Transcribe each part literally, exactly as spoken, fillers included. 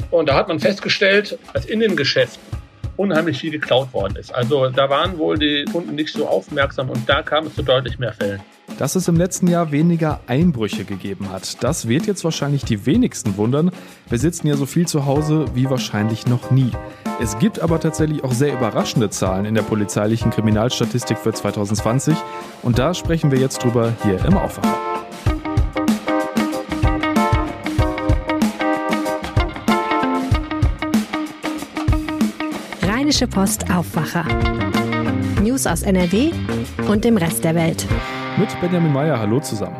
Und da hat man festgestellt, dass in den Geschäften unheimlich viel geklaut worden ist. Also da waren wohl die Kunden nicht so aufmerksam und da kam es zu deutlich mehr Fällen. Dass es im letzten Jahr weniger Einbrüche gegeben hat, das wird jetzt wahrscheinlich die wenigsten wundern. Wir sitzen ja so viel zu Hause wie wahrscheinlich noch nie. Es gibt aber tatsächlich auch sehr überraschende Zahlen in der polizeilichen Kriminalstatistik für zwanzig zwanzig. Und da sprechen wir jetzt drüber hier im Aufwacher. Rheinische Post Aufwacher. News aus N R W und dem Rest der Welt. Mit Benjamin Meyer, hallo zusammen.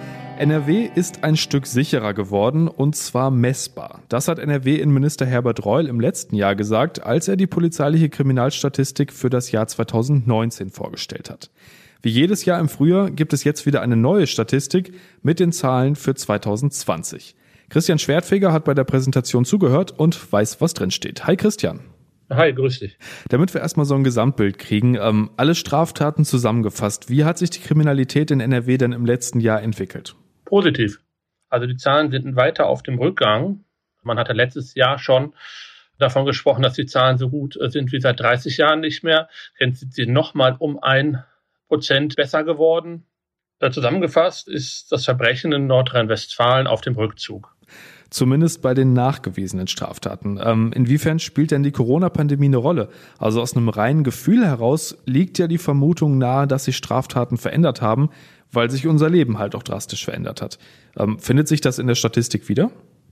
N R W ist ein Stück sicherer geworden und zwar messbar. Das hat N R W-Innenminister Herbert Reul im letzten Jahr gesagt, als er die polizeiliche Kriminalstatistik für das Jahr zwanzig neunzehn vorgestellt hat. Wie jedes Jahr im Frühjahr gibt es jetzt wieder eine neue Statistik mit den Zahlen für zwanzig zwanzig. Christian Schwertfeger hat bei der Präsentation zugehört und weiß, was drin steht. Hi Christian. Hi, grüß dich. Damit wir erstmal so ein Gesamtbild kriegen, ähm, alle Straftaten zusammengefasst, wie hat sich die Kriminalität in N R W denn im letzten Jahr entwickelt? Positiv. Also die Zahlen sind weiter auf dem Rückgang. Man hatte letztes Jahr schon davon gesprochen, dass die Zahlen so gut sind wie seit dreißig Jahren nicht mehr. Jetzt sind sie nochmal um ein Prozent besser geworden. Zusammengefasst ist das Verbrechen in Nordrhein-Westfalen auf dem Rückzug. Zumindest bei den nachgewiesenen Straftaten. Ähm, inwiefern spielt denn die Corona-Pandemie eine Rolle? Also aus einem reinen Gefühl heraus liegt ja die Vermutung nahe, dass sich Straftaten verändert haben, weil sich unser Leben halt auch drastisch verändert hat. Ähm, findet sich das in der Statistik wieder?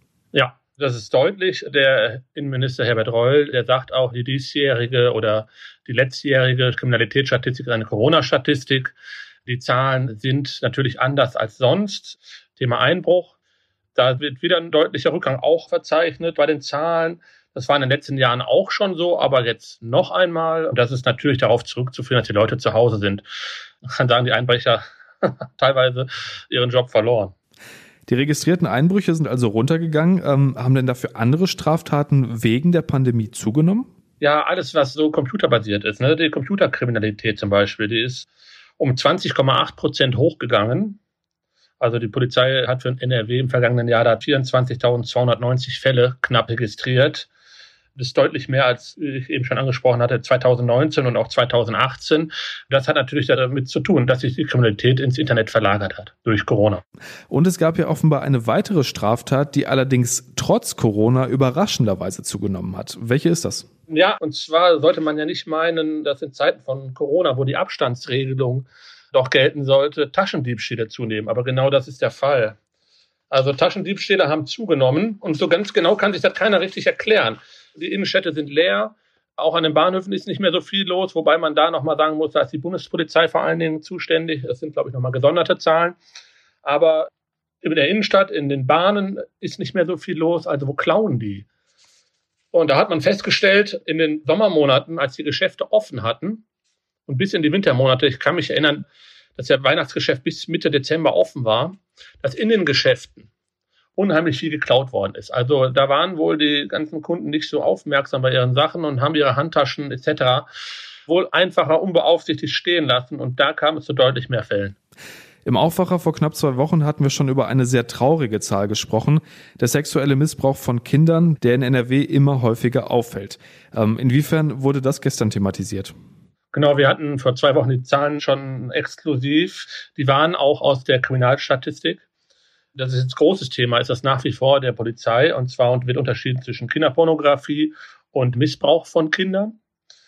Ja, das ist deutlich. Der Innenminister Herbert Reul, der sagt auch, die diesjährige oder die letztjährige Kriminalitätsstatistik ist eine Corona-Statistik. Die Zahlen sind natürlich anders als sonst. Thema Einbruch. Da wird wieder ein deutlicher Rückgang auch verzeichnet bei den Zahlen. Das war in den letzten Jahren auch schon so, aber jetzt noch einmal. Und das ist natürlich darauf zurückzuführen, dass die Leute zu Hause sind. Man kann sagen, die Einbrecher teilweise ihren Job verloren. Die registrierten Einbrüche sind also runtergegangen. Ähm, haben denn dafür andere Straftaten wegen der Pandemie zugenommen? Ja, alles, was so computerbasiert ist. Ne? Die Computerkriminalität zum Beispiel, die ist um zwanzig Komma acht Prozent hochgegangen. Also die Polizei hat für N R W im vergangenen Jahr da vierundzwanzigtausendzweihundertneunzig Fälle knapp registriert. Das ist deutlich mehr, als ich eben schon angesprochen hatte, zwanzig neunzehn und auch zwanzig achtzehn. Das hat natürlich damit zu tun, dass sich die Kriminalität ins Internet verlagert hat durch Corona. Und es gab ja offenbar eine weitere Straftat, die allerdings trotz Corona überraschenderweise zugenommen hat. Welche ist das? Ja, und zwar sollte man ja nicht meinen, dass in Zeiten von Corona, wo die Abstandsregelung doch gelten sollte, Taschendiebstähle zunehmen. Aber genau das ist der Fall. Also Taschendiebstähle haben zugenommen und so ganz genau kann sich das keiner richtig erklären. Die Innenstädte sind leer, auch an den Bahnhöfen ist nicht mehr so viel los, wobei man da nochmal sagen muss, da ist die Bundespolizei vor allen Dingen zuständig. Das sind, glaube ich, nochmal gesonderte Zahlen. Aber in der Innenstadt, in den Bahnen ist nicht mehr so viel los. Also wo klauen die? Und da hat man festgestellt, in den Sommermonaten, als die Geschäfte offen hatten, und bis in die Wintermonate, ich kann mich erinnern, dass ja Weihnachtsgeschäft bis Mitte Dezember offen war, dass in den Geschäften unheimlich viel geklaut worden ist. Also da waren wohl die ganzen Kunden nicht so aufmerksam bei ihren Sachen und haben ihre Handtaschen et cetera wohl einfacher unbeaufsichtigt stehen lassen. Und da kam es zu deutlich mehr Fällen. Im Aufwacher vor knapp zwei Wochen hatten wir schon über eine sehr traurige Zahl gesprochen. Der sexuelle Missbrauch von Kindern, der in N R W immer häufiger auffällt. Ähm, inwiefern wurde das gestern thematisiert? Genau, wir hatten vor zwei Wochen die Zahlen schon exklusiv. Die waren auch aus der Kriminalstatistik. Das ist jetzt ein großes Thema, ist das nach wie vor der Polizei. Und zwar wird unterschieden zwischen Kinderpornografie und Missbrauch von Kindern.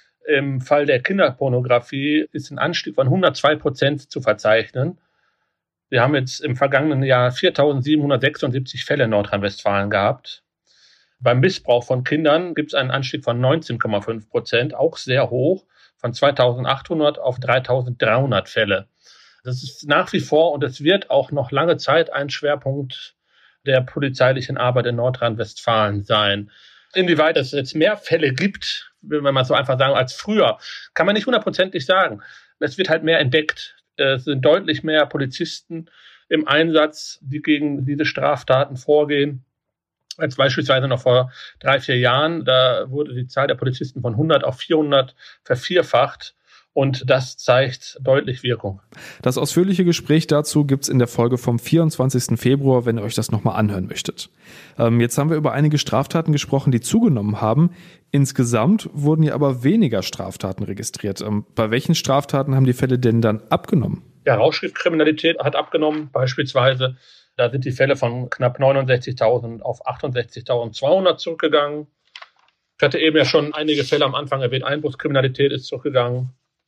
Im Fall der Kinderpornografie ist ein Anstieg von hundertzwei Prozent zu verzeichnen. Wir haben jetzt im vergangenen Jahr viertausendsiebenhundertsechsundsiebzig Fälle in Nordrhein-Westfalen gehabt. Beim Missbrauch von Kindern gibt es einen Anstieg von neunzehn Komma fünf Prozent, auch sehr hoch, von zweitausendachthundert auf dreitausenddreihundert Fälle. Das ist nach wie vor und es wird auch noch lange Zeit ein Schwerpunkt der polizeilichen Arbeit in Nordrhein-Westfalen sein. Inwieweit es jetzt mehr Fälle gibt, wenn man so einfach sagen, als früher, kann man nicht hundertprozentig sagen. Es wird halt mehr entdeckt. Es sind deutlich mehr Polizisten im Einsatz, die gegen diese Straftaten vorgehen, als beispielsweise noch vor drei, vier Jahren. Da wurde die Zahl der Polizisten von hundert auf vierhundert vervierfacht. Und das zeigt deutlich Wirkung. Das ausführliche Gespräch dazu gibt's in der Folge vom vierundzwanzigsten Februar, wenn ihr euch das nochmal anhören möchtet. Ähm, jetzt haben wir über einige Straftaten gesprochen, die zugenommen haben. Insgesamt wurden ja aber weniger Straftaten registriert. Ähm, bei welchen Straftaten haben die Fälle denn dann abgenommen? Ja, Rauschgiftkriminalität hat abgenommen, beispielsweise. Da sind die Fälle von knapp neunundsechzigtausend auf achtundsechzigtausendzweihundert zurückgegangen. Ich hatte eben ja schon einige Fälle am Anfang erwähnt. Einbruchskriminalität ist zurückgegangen.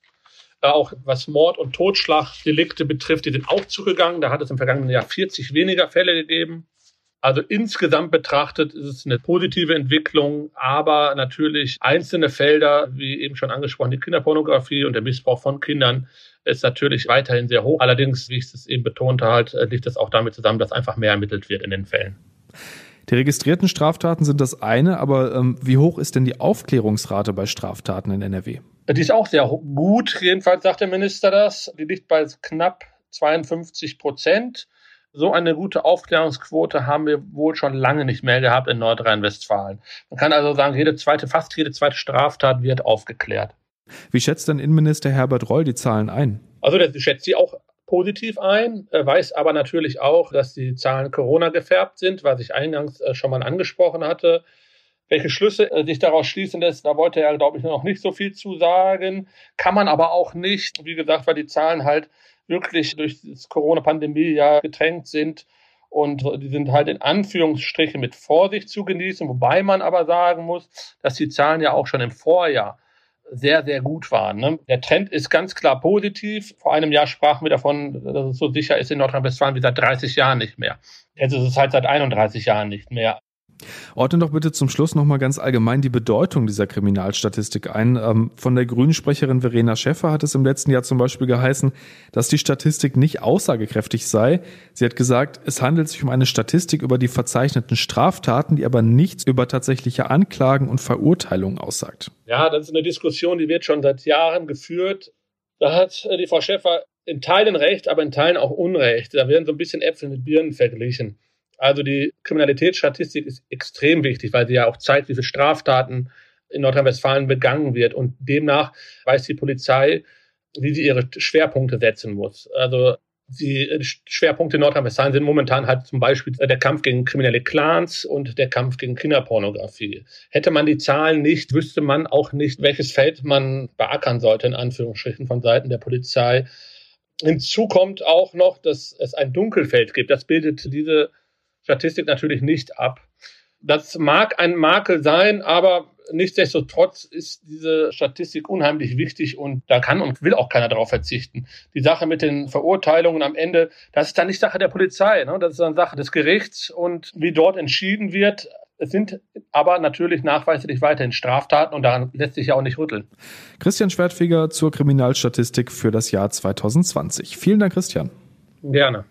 Auch was Mord- und Totschlagdelikte betrifft, die sind auch zurückgegangen. Da hat es im vergangenen Jahr vierzig weniger Fälle gegeben. Also insgesamt betrachtet ist es eine positive Entwicklung, aber natürlich einzelne Felder, wie eben schon angesprochen, die Kinderpornografie und der Missbrauch von Kindern ist natürlich weiterhin sehr hoch. Allerdings, wie ich es eben betonte, halt, liegt es auch damit zusammen, dass einfach mehr ermittelt wird in den Fällen. Die registrierten Straftaten sind das eine, aber ähm, wie hoch ist denn die Aufklärungsrate bei Straftaten in N R W? Die ist auch sehr gut, jedenfalls sagt der Minister das. Die liegt bei knapp zweiundfünfzig Prozent. So eine gute Aufklärungsquote haben wir wohl schon lange nicht mehr gehabt in Nordrhein-Westfalen. Man kann also sagen, jede zweite, fast jede zweite Straftat wird aufgeklärt. Wie schätzt denn Innenminister Herbert Reul die Zahlen ein? Also der schätzt sie auch positiv ein, weiß aber natürlich auch, dass die Zahlen Corona gefärbt sind, was ich eingangs schon mal angesprochen hatte. Welche Schlüsse sich daraus schließen lässt, da wollte er, glaube ich, noch nicht so viel zu sagen. Kann man aber auch nicht, wie gesagt, weil die Zahlen halt wirklich durch das Corona-Pandemie ja getränkt sind und die sind halt in Anführungsstrichen mit Vorsicht zu genießen, wobei man aber sagen muss, dass die Zahlen ja auch schon im Vorjahr sehr, sehr gut waren. Ne? Der Trend ist ganz klar positiv. Vor einem Jahr sprachen wir davon, dass es so sicher ist in Nordrhein-Westfalen wie seit dreißig Jahren nicht mehr. Jetzt ist es halt seit einunddreißig Jahren nicht mehr. Ordne doch bitte zum Schluss nochmal ganz allgemein die Bedeutung dieser Kriminalstatistik ein. Ähm, von der Grünen-Sprecherin Verena Schäffer hat es im letzten Jahr zum Beispiel geheißen, dass die Statistik nicht aussagekräftig sei. Sie hat gesagt, es handelt sich um eine Statistik über die verzeichneten Straftaten, die aber nichts über tatsächliche Anklagen und Verurteilungen aussagt. Ja, das ist eine Diskussion, die wird schon seit Jahren geführt. Da hat die Frau Schäffer in Teilen recht, aber in Teilen auch Unrecht. Da werden so ein bisschen Äpfel mit Birnen verglichen. Also die Kriminalitätsstatistik ist extrem wichtig, weil sie ja auch zeigt, wie viele Straftaten in Nordrhein-Westfalen begangen wird. Und demnach weiß die Polizei, wie sie ihre Schwerpunkte setzen muss. Also die Schwerpunkte in Nordrhein-Westfalen sind momentan halt zum Beispiel der Kampf gegen kriminelle Clans und der Kampf gegen Kinderpornografie. Hätte man die Zahlen nicht, wüsste man auch nicht, welches Feld man beackern sollte, in Anführungsstrichen von Seiten der Polizei. Hinzu kommt auch noch, dass es ein Dunkelfeld gibt. Das bildet diese Statistik natürlich nicht ab. Das mag ein Makel sein, aber nichtsdestotrotz ist diese Statistik unheimlich wichtig und da kann und will auch keiner darauf verzichten. Die Sache mit den Verurteilungen am Ende, das ist dann nicht Sache der Polizei, ne? Das ist dann Sache des Gerichts und wie dort entschieden wird. Es sind aber natürlich nachweislich weiterhin Straftaten und daran lässt sich ja auch nicht rütteln. Christian Schwertfeger zur Kriminalstatistik für das Jahr zwanzig zwanzig. Vielen Dank, Christian. Gerne.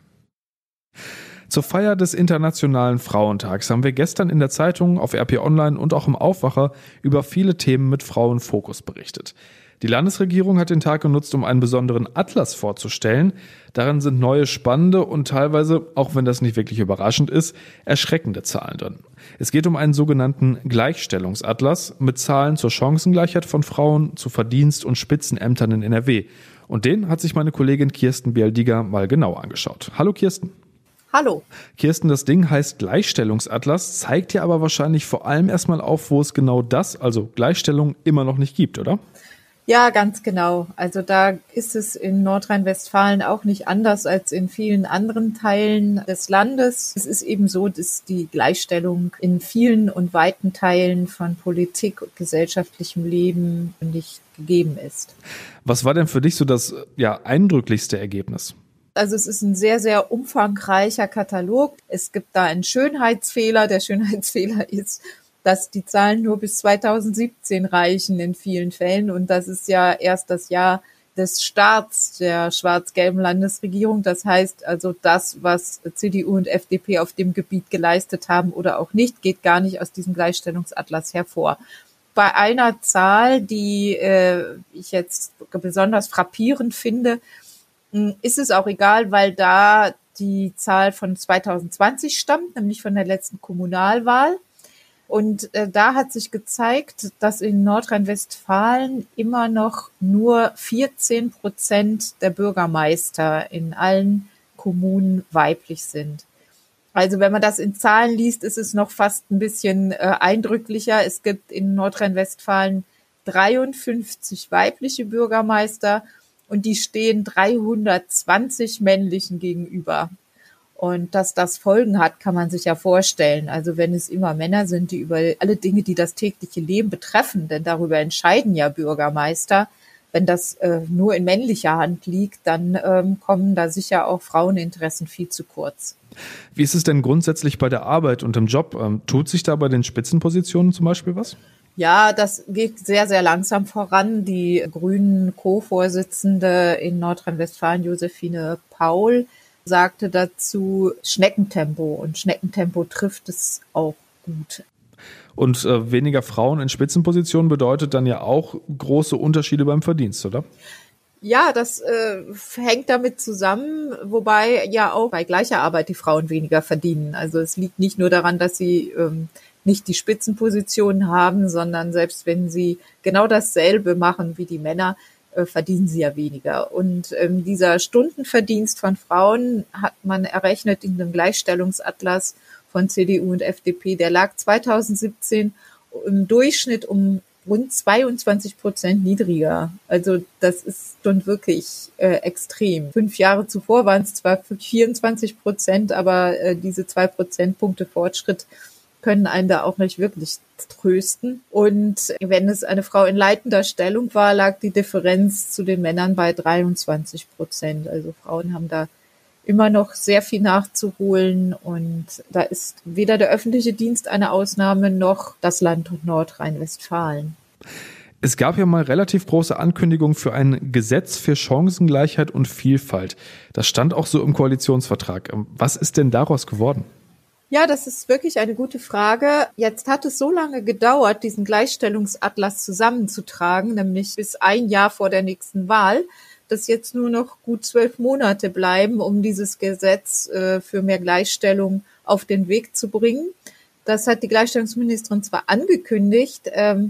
Zur Feier des Internationalen Frauentags haben wir gestern in der Zeitung, auf R P Online und auch im Aufwacher über viele Themen mit Frauenfokus berichtet. Die Landesregierung hat den Tag genutzt, um einen besonderen Atlas vorzustellen. Darin sind neue, spannende und teilweise, auch wenn das nicht wirklich überraschend ist, erschreckende Zahlen drin. Es geht um einen sogenannten Gleichstellungsatlas mit Zahlen zur Chancengleichheit von Frauen, zu Verdienst- und Spitzenämtern in N R W. Und den hat sich meine Kollegin Kirsten Bialdiger mal genau angeschaut. Hallo Kirsten. Hallo. Kirsten, das Ding heißt Gleichstellungsatlas, zeigt ja aber wahrscheinlich vor allem erstmal auf, wo es genau das, also Gleichstellung, immer noch nicht gibt, oder? Ja, ganz genau. Also da ist es in Nordrhein-Westfalen auch nicht anders als in vielen anderen Teilen des Landes. Es ist eben so, dass die Gleichstellung in vielen und weiten Teilen von Politik und gesellschaftlichem Leben nicht gegeben ist. Was war denn für dich so das ja, eindrücklichste Ergebnis? Also es ist ein sehr, sehr umfangreicher Katalog. Es gibt da einen Schönheitsfehler. Der Schönheitsfehler ist, dass die Zahlen nur bis zweitausendsiebzehn reichen in vielen Fällen. Und das ist ja erst das Jahr des Starts der schwarz-gelben Landesregierung. Das heißt also, das, was C D U und F D P auf dem Gebiet geleistet haben oder auch nicht, geht gar nicht aus diesem Gleichstellungsatlas hervor. Bei einer Zahl, die äh, ich jetzt besonders frappierend finde, ist es auch egal, weil da die Zahl von zweitausendzwanzig stammt, nämlich von der letzten Kommunalwahl. Und äh, da hat sich gezeigt, dass in Nordrhein-Westfalen immer noch nur vierzehn Prozent der Bürgermeister in allen Kommunen weiblich sind. Also wenn man das in Zahlen liest, ist es noch fast ein bisschen äh, eindrücklicher. Es gibt in Nordrhein-Westfalen dreiundfünfzig weibliche Bürgermeister und die stehen dreihundertzwanzig männlichen gegenüber. Und dass das Folgen hat, kann man sich ja vorstellen. Also wenn es immer Männer sind, die über alle Dinge, die das tägliche Leben betreffen, denn darüber entscheiden ja Bürgermeister, wenn das äh, nur in männlicher Hand liegt, dann ähm, kommen da sicher auch Fraueninteressen viel zu kurz. Wie ist es denn grundsätzlich bei der Arbeit und im Job? Ähm, tut sich da bei den Spitzenpositionen zum Beispiel was? Ja, das geht sehr, sehr langsam voran. Die grünen Co-Vorsitzende in Nordrhein-Westfalen, Josephine Paul, sagte dazu Schneckentempo. Und Schneckentempo trifft es auch gut. Und äh, weniger Frauen in Spitzenpositionen bedeutet dann ja auch große Unterschiede beim Verdienst, oder? Ja, das äh, hängt damit zusammen, wobei ja auch bei gleicher Arbeit die Frauen weniger verdienen. Also es liegt nicht nur daran, dass sie ähm, nicht die Spitzenpositionen haben, sondern selbst wenn sie genau dasselbe machen wie die Männer, äh, verdienen sie ja weniger. Und ähm, dieser Stundenverdienst von Frauen hat man errechnet in dem Gleichstellungsatlas von C D U und F D P. Der lag zweitausendsiebzehn im Durchschnitt um rund zweiundzwanzig Prozent niedriger. Also das ist schon wirklich äh, extrem. Fünf Jahre zuvor waren es zwar vierundzwanzig Prozent, aber äh, diese zwei Prozentpunkte Fortschritt können einen da auch nicht wirklich trösten. Und wenn es eine Frau in leitender Stellung war, lag die Differenz zu den Männern bei dreiundzwanzig Prozent. Also Frauen haben da immer noch sehr viel nachzuholen und da ist weder der öffentliche Dienst eine Ausnahme noch das Land Nordrhein-Westfalen. Es gab ja mal relativ große Ankündigungen für ein Gesetz für Chancengleichheit und Vielfalt. Das stand auch so im Koalitionsvertrag. Was ist denn daraus geworden? Ja, das ist wirklich eine gute Frage. Jetzt hat es so lange gedauert, diesen Gleichstellungsatlas zusammenzutragen, nämlich bis ein Jahr vor der nächsten Wahl, dass jetzt nur noch gut zwölf Monate bleiben, um dieses Gesetz äh, für mehr Gleichstellung auf den Weg zu bringen. Das hat die Gleichstellungsministerin zwar angekündigt, ähm,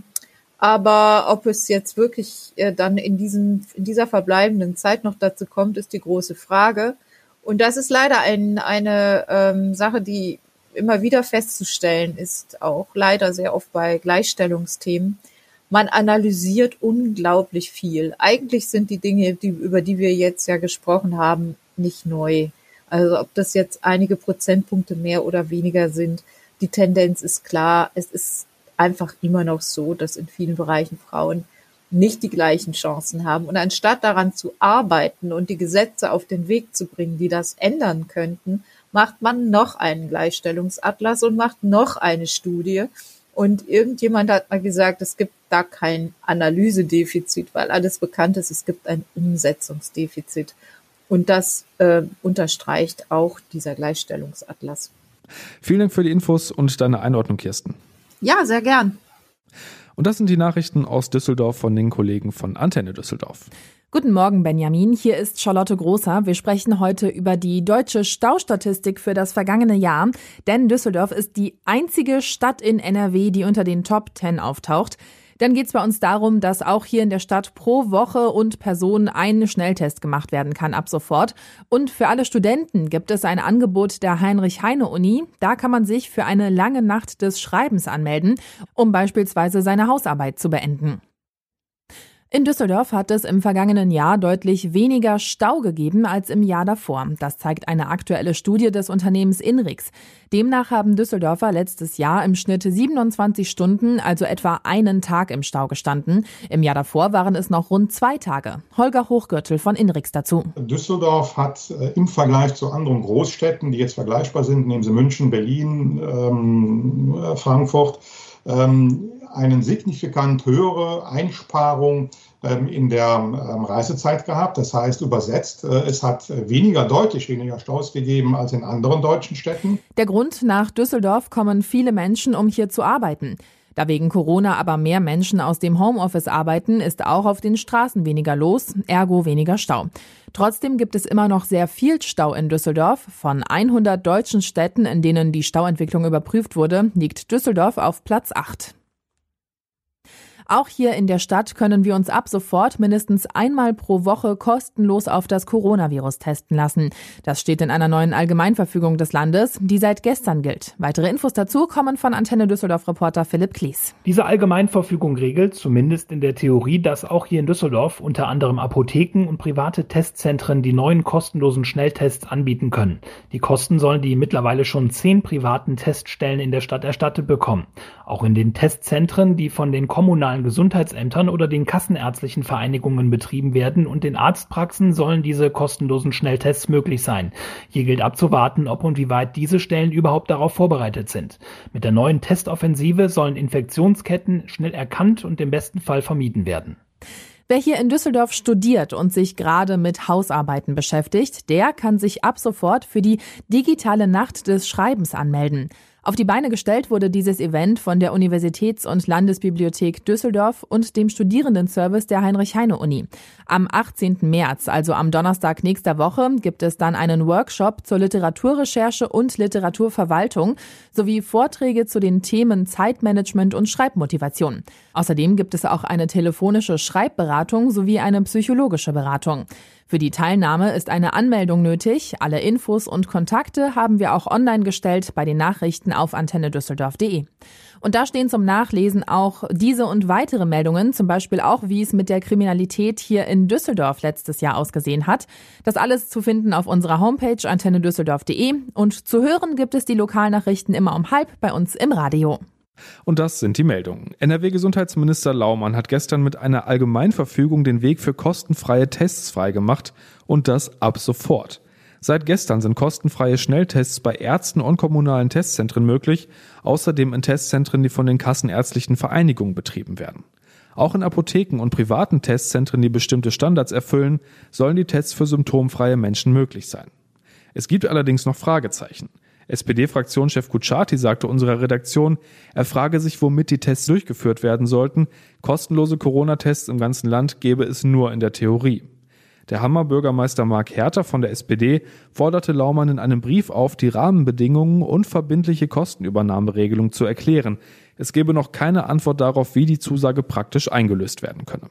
aber ob es jetzt wirklich äh, dann in diesem, in dieser verbleibenden Zeit noch dazu kommt, ist die große Frage. Und das ist leider ein, eine ähm, Sache, die immer wieder festzustellen ist, auch leider sehr oft bei Gleichstellungsthemen. Man analysiert unglaublich viel. Eigentlich sind die Dinge, die, über die wir jetzt ja gesprochen haben, nicht neu. Also ob das jetzt einige Prozentpunkte mehr oder weniger sind, die Tendenz ist klar. Es ist einfach immer noch so, dass in vielen Bereichen Frauen nicht die gleichen Chancen haben. Und anstatt daran zu arbeiten und die Gesetze auf den Weg zu bringen, die das ändern könnten, macht man noch einen Gleichstellungsatlas und macht noch eine Studie. Und irgendjemand hat mal gesagt, es gibt da kein Analysedefizit, weil alles bekannt ist, es gibt ein Umsetzungsdefizit. Und das äh, unterstreicht auch dieser Gleichstellungsatlas. Vielen Dank für die Infos und deine Einordnung, Kirsten. Ja, sehr gern. Und das sind die Nachrichten aus Düsseldorf von den Kollegen von Antenne Düsseldorf. Guten Morgen, Benjamin. Hier ist Charlotte Großer. Wir sprechen heute über die deutsche Staustatistik für das vergangene Jahr. Denn Düsseldorf ist die einzige Stadt in N R W, die unter den Top Ten auftaucht. Dann geht es bei uns darum, dass auch hier in der Stadt pro Woche und Person ein Schnelltest gemacht werden kann ab sofort. Und für alle Studenten gibt es ein Angebot der Heinrich-Heine-Uni. Da kann man sich für eine lange Nacht des Schreibens anmelden, um beispielsweise seine Hausarbeit zu beenden. In Düsseldorf hat es im vergangenen Jahr deutlich weniger Stau gegeben als im Jahr davor. Das zeigt eine aktuelle Studie des Unternehmens Inrix. Demnach haben Düsseldorfer letztes Jahr im Schnitt siebenundzwanzig Stunden, also etwa einen Tag im Stau gestanden. Im Jahr davor waren es noch rund zwei Tage. Holger Hochgürtel von Inrix dazu. Düsseldorf hat äh, im Vergleich zu anderen Großstädten, die jetzt vergleichbar sind, nehmen Sie München, Berlin, ähm, äh, Frankfurt, ähm, eine signifikant höhere Einsparung ähm, in der ähm, Reisezeit gehabt. Das heißt übersetzt, äh, es hat weniger, deutlich weniger Staus gegeben als in anderen deutschen Städten. Der Grund: nach Düsseldorf kommen viele Menschen, um hier zu arbeiten. Da wegen Corona aber mehr Menschen aus dem Homeoffice arbeiten, ist auch auf den Straßen weniger los, ergo weniger Stau. Trotzdem gibt es immer noch sehr viel Stau in Düsseldorf. Von hundert deutschen Städten, in denen die Stauentwicklung überprüft wurde, liegt Düsseldorf auf Platz acht. Auch hier in der Stadt können wir uns ab sofort mindestens einmal pro Woche kostenlos auf das Coronavirus testen lassen. Das steht in einer neuen Allgemeinverfügung des Landes, die seit gestern gilt. Weitere Infos dazu kommen von Antenne Düsseldorf-Reporter Philipp Klies. Diese Allgemeinverfügung regelt, zumindest in der Theorie, dass auch hier in Düsseldorf unter anderem Apotheken und private Testzentren die neuen kostenlosen Schnelltests anbieten können. Die Kosten sollen die mittlerweile schon zehn privaten Teststellen in der Stadt erstattet bekommen. Auch in den Testzentren, die von den kommunalen Gesundheitsämtern oder den kassenärztlichen Vereinigungen betrieben werden und den Arztpraxen sollen diese kostenlosen Schnelltests möglich sein. Hier gilt abzuwarten, ob und wie weit diese Stellen überhaupt darauf vorbereitet sind. Mit der neuen Testoffensive sollen Infektionsketten schnell erkannt und im besten Fall vermieden werden. Wer hier in Düsseldorf studiert und sich gerade mit Hausarbeiten beschäftigt, der kann sich ab sofort für die digitale Nacht des Schreibens anmelden. Auf die Beine gestellt wurde dieses Event von der Universitäts- und Landesbibliothek Düsseldorf und dem Studierendenservice der Heinrich-Heine-Uni. Am achtzehnten März, also am Donnerstag nächster Woche, gibt es dann einen Workshop zur Literaturrecherche und Literaturverwaltung sowie Vorträge zu den Themen Zeitmanagement und Schreibmotivation. Außerdem gibt es auch eine telefonische Schreibberatung sowie eine psychologische Beratung. Für die Teilnahme ist eine Anmeldung nötig. Alle Infos und Kontakte haben wir auch online gestellt bei den Nachrichten auf antenne düsseldorf punkt de. Und da stehen zum Nachlesen auch diese und weitere Meldungen, zum Beispiel auch, wie es mit der Kriminalität hier in Düsseldorf letztes Jahr ausgesehen hat. Das alles zu finden auf unserer Homepage antenne düsseldorf punkt de. Und zu hören gibt es die Lokalnachrichten immer um halb bei uns im Radio. Und das sind die Meldungen. N R W-Gesundheitsminister Laumann hat gestern mit einer Allgemeinverfügung den Weg für kostenfreie Tests freigemacht und das ab sofort. Seit gestern sind kostenfreie Schnelltests bei Ärzten und kommunalen Testzentren möglich, außerdem in Testzentren, die von den kassenärztlichen Vereinigungen betrieben werden. Auch in Apotheken und privaten Testzentren, die bestimmte Standards erfüllen, sollen die Tests für symptomfreie Menschen möglich sein. Es gibt allerdings noch Fragezeichen. S P D-Fraktionschef Kutschaty sagte unserer Redaktion, er frage sich, womit die Tests durchgeführt werden sollten. Kostenlose Corona-Tests im ganzen Land gäbe es nur in der Theorie. Der Hammer Bürgermeister Marc Herter von der S P D forderte Laumann in einem Brief auf, die Rahmenbedingungen und verbindliche Kostenübernahmeregelung zu erklären. Es gebe noch keine Antwort darauf, wie die Zusage praktisch eingelöst werden könne.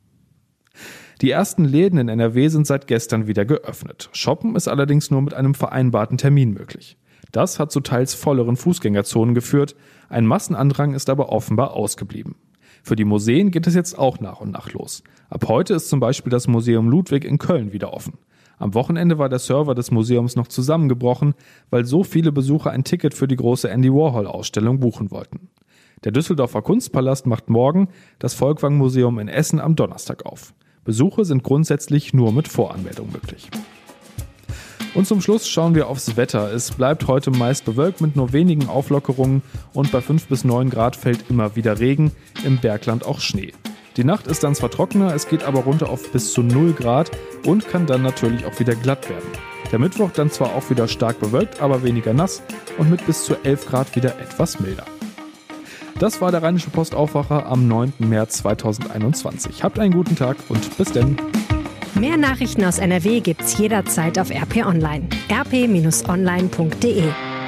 Die ersten Läden in N R W sind seit gestern wieder geöffnet. Shoppen ist allerdings nur mit einem vereinbarten Termin möglich. Das hat zu teils volleren Fußgängerzonen geführt, ein Massenandrang ist aber offenbar ausgeblieben. Für die Museen geht es jetzt auch nach und nach los. Ab heute ist zum Beispiel das Museum Ludwig in Köln wieder offen. Am Wochenende war der Server des Museums noch zusammengebrochen, weil so viele Besucher ein Ticket für die große Andy Warhol-Ausstellung buchen wollten. Der Düsseldorfer Kunstpalast macht morgen, das Volkwang-Museum in Essen am Donnerstag auf. Besuche sind grundsätzlich nur mit Voranmeldung möglich. Und zum Schluss schauen wir aufs Wetter. Es bleibt heute meist bewölkt mit nur wenigen Auflockerungen und bei fünf bis neun Grad fällt immer wieder Regen, im Bergland auch Schnee. Die Nacht ist dann zwar trockener, es geht aber runter auf bis zu null Grad und kann dann natürlich auch wieder glatt werden. Der Mittwoch dann zwar auch wieder stark bewölkt, aber weniger nass und mit bis zu elf Grad wieder etwas milder. Das war der Rheinische Post Aufwacher am neunten März zweitausendeinundzwanzig. Habt einen guten Tag und bis denn. Mehr Nachrichten aus N R W gibt's jederzeit auf R P Online. r p Bindestrich online punkt de